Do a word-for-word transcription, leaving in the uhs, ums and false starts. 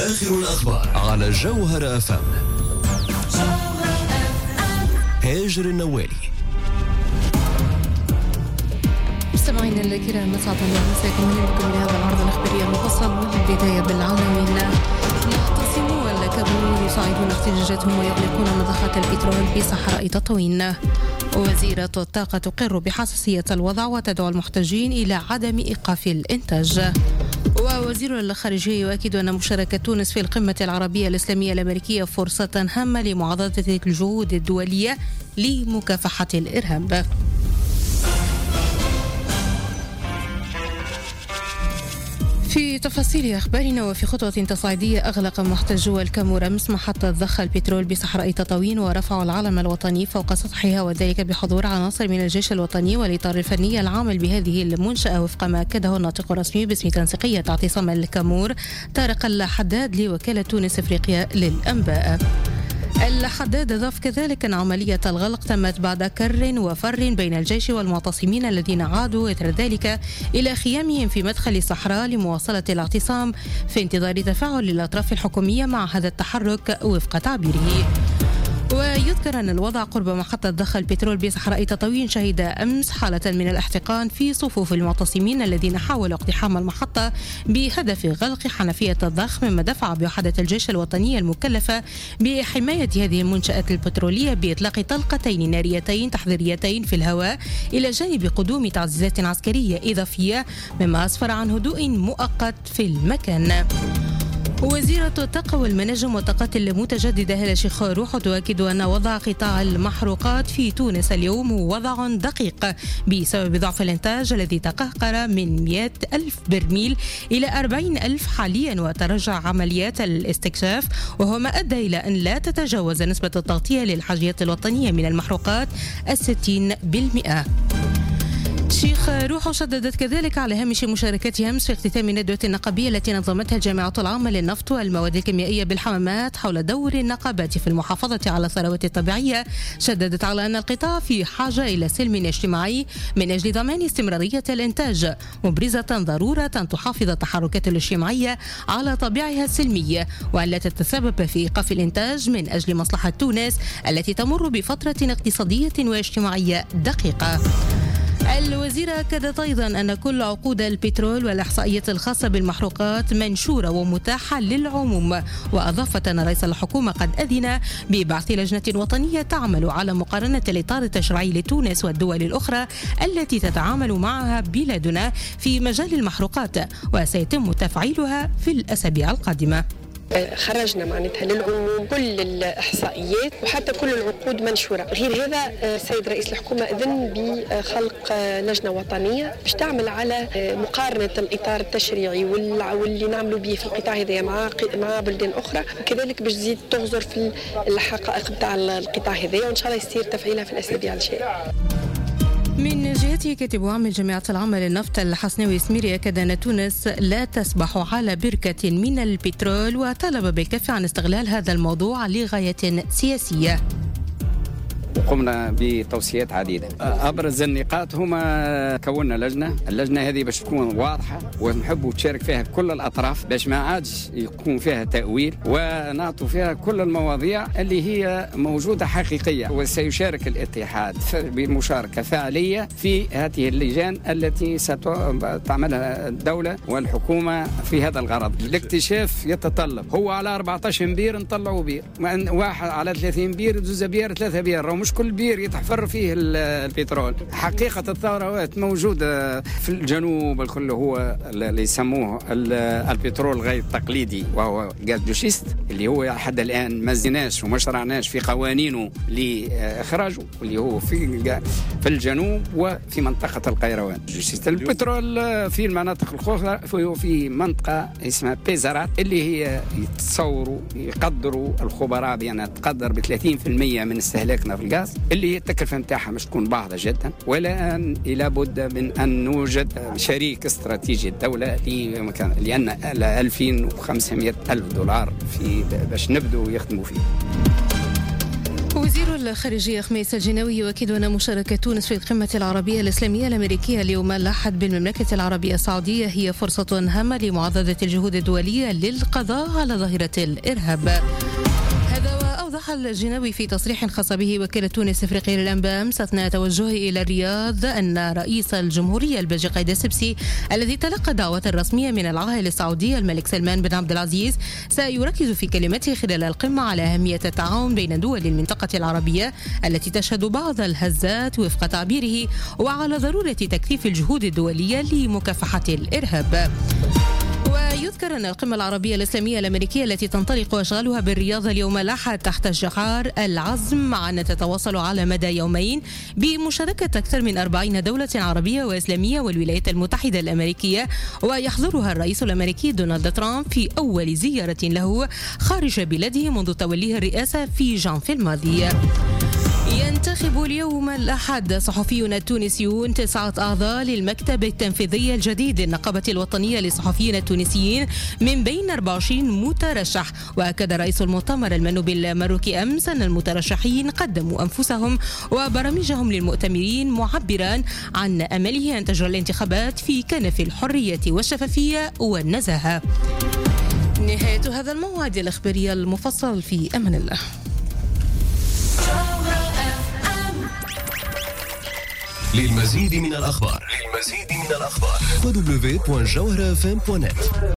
آخر الأخبار على جوهر أف أم. هاجر النوالي. مستمعينا الكرام، مساء الله مساكم من هذا العرض الإخباري المفصل. البداية بالعناوين. معتصمو الكاميرون يصعدون احتجاجاتهم ويغلقون مضخات البترول بصحراء تطوين. وزيرة الطاقة تقر بحساسية الوضع وتدعو المحتجين إلى عدم إيقاف الإنتاج. ووزير الخارجية يؤكد أن مشاركة تونس في القمة العربية الإسلامية الأمريكية فرصة هامة لمعاضدة الجهود الدولية لمكافحة الإرهاب. في تفاصيل أخبارنا، وفي خطوة تصعيدية أغلق محتجو الكامور أمس محطة ضخ البترول بصحراء تطاوين ورفعوا العلم الوطني فوق سطحها، وذلك بحضور عناصر من الجيش الوطني والإطار الفني العامل بهذه المنشأة، وفق ما أكده الناطق الرسمي باسم تنسيقية اعتصام الكامور طارق الحداد لوكالة تونس إفريقيا للأنباء. الحداد أضاف كذلك أن عملية الغلق تمت بعد كر وفر بين الجيش والمعتصمين الذين عادوا إثر ذلك إلى خيامهم في مدخل الصحراء لمواصلة الاعتصام في انتظار تفاعل الأطراف الحكومية مع هذا التحرك وفق تعبيره. ويذكر أن الوضع قرب محطة ضخ البترول بصحراء تطاوين شهد أمس حالة من الاحتقان في صفوف المعتصمين الذين حاولوا اقتحام المحطة بهدف غلق حنفية الضخ، مما دفع بوحدة الجيش الوطني المكلفة بحماية هذه المنشآت البترولية بإطلاق طلقتين ناريتين تحذيريتين في الهواء إلى جانب قدوم تعزيزات عسكرية إضافية، مما أسفر عن هدوء مؤقت في المكان. وزيرة الطاقة والمناجم والطاقات المتجددة هالة شيخ روح تؤكد أن وضع قطاع المحروقات في تونس اليوم وضع دقيق بسبب ضعف الإنتاج الذي تقهقر من مئة ألف برميل إلى أربعين ألف حاليا، وتراجع عمليات الاستكشاف، وهو ما أدى إلى أن لا تتجاوز نسبة التغطية للحاجيات الوطنية من المحروقات الستين بالمئة. شيخ روح شددت كذلك على هامش مشاركتها أمس في اختتام ندوة النقابية التي نظمتها الجامعة العامة للنفط والمواد الكيميائية بالحمامات حول دور النقابات في المحافظة على الثروات الطبيعية. شددت على أن القطاع في حاجة إلى سلم اجتماعي من أجل ضمان استمرارية الإنتاج، مبرزة ضرورة تحافظ التحركات الاجتماعية على طابعها السلمي، وأن لا تتسبب في إيقاف الإنتاج من أجل مصلحة تونس التي تمر بفترة اقتصادية واجتماعية دقيقة. الوزيرة أكدت أيضا أن كل عقود البترول والإحصائيات الخاصة بالمحروقات منشورة ومتاحة للعموم، وأضافت أن رئيس الحكومة قد أذن ببعث لجنة وطنية تعمل على مقارنة الإطار التشريعي لتونس والدول الأخرى التي تتعامل معها بلادنا في مجال المحروقات، وسيتم تفعيلها في الأسابيع القادمة. خرجنا معناتها للعموم كل الإحصائيات وحتى كل العقود منشورة. غير هذا السيد رئيس الحكومة أذن بخلق لجنة وطنية باش تعمل على مقارنة الإطار التشريعي واللي نعملوا به في القطاع هذا مع مع بلدان أخرى، وكذلك باش تزيد تغزر في الحقائق بتاع القطاع هذا، وإن شاء الله يصير تفعيلها في الأسابيع الجاية. من جهته كاتب عام الجامعة العامة للنفط الحسناوي السميري أكد أن تونس لا تسبح على بركة من البترول، وطلب بالكف عن استغلال هذا الموضوع لغاية سياسية. وقمنا بتوصيات عديدة. أبرز النقاط هما كونا لجنة، اللجنة هذه باش تكون واضحة ونحبوا تشارك فيها كل الأطراف باش ما عادش يكون فيها تأويل، ونعطوا فيها كل المواضيع اللي هي موجودة حقيقية. وسيشارك الاتحاد بمشاركة فعلية في هذه اللجان التي ستعملها الدولة والحكومة في هذا الغرض. الاكتشاف يتطلب هو على أربعة عشر بير نطلعوا بير، واحد على ثلاثين بير، دوزة بير، ثلاثة بير، مش كل بير يتحفر فيه البترول. حقيقة الثروات موجودة في الجنوب الكل، هو اللي يسموه البترول غير التقليدي وهو غاز دو شيست، اللي هو حتى الآن ما زيناش وما شرعناش في قوانينه لإخراجه، اللي هو في في الجنوب وفي منطقة القيروان. البترول في المناطق الأخرى في منطقة اسمها بيزارات، اللي هي يتصوروا يقدروا الخبراء بأنها تقدر ب ثلاثين بالمئة من استهلاكنا في الغاز، اللي هي التكلفة نتاعها مش تكون باهظة جدا، والآن لابد من أن نوجد شريك استراتيجي الدولة لأن ألفين وخمسمئة ألف دولار في باش نبدو يخدموا فيه. وزير الخارجية خميس الجناوي يؤكد أن مشاركة تونس في القمة العربية الإسلامية الأمريكية اليوم الأحد بالمملكة العربية السعودية هي فرصة هامة لمعضدة الجهود الدولية للقضاء على ظاهرة الإرهاب. هذا وأوضح الجناوي في تصريح خاص به وكالة تونس إفريقيا للأنباء أمس أثناء توجهه إلى الرياض أن رئيس الجمهورية الباجي قايد السبسي الذي تلقى دعوة رسمية من العاهل السعودي الملك سلمان بن عبد العزيز سيركز في كلمته خلال القمة على أهمية التعاون بين دول المنطقة العربية التي تشهد بعض الهزات وفق تعبيره، وعلى ضرورة تكثيف الجهود الدولية لمكافحة الإرهاب. ويذكر أن القمة العربية الإسلامية الأمريكية التي تنطلق أشغالها بالرياض اليوم الأحد تحت شعار العزم مع أن تتواصل على مدى يومين بمشاركة أكثر من أربعين دولة عربية وإسلامية والولايات المتحدة الأمريكية، ويحضرها الرئيس الأمريكي دونالد ترامب في أول زيارة له خارج بلاده منذ توليه الرئاسة في جانفي الماضي. ينتخب اليوم الأحد صحفيون التونسيون تسعة أعضاء للمكتب التنفيذي الجديد للنقابة الوطنية للصحفيين التونسيين من بين أربعة وعشرين مترشح. وأكد رئيس المؤتمر المنوب المروكي أمس أن المترشحين قدموا أنفسهم وبرامجهم للمؤتمرين، معبرا عن أمله أن تجرى الانتخابات في كنف الحرية والشفافية والنزاهة. نهاية هذا الموعد الإخباري المفصل، في أمان الله. للمزيد من الأخبار للمزيد من الأخبار دبليو دبليو دبليو دوت جوهرة إف إم دوت نت.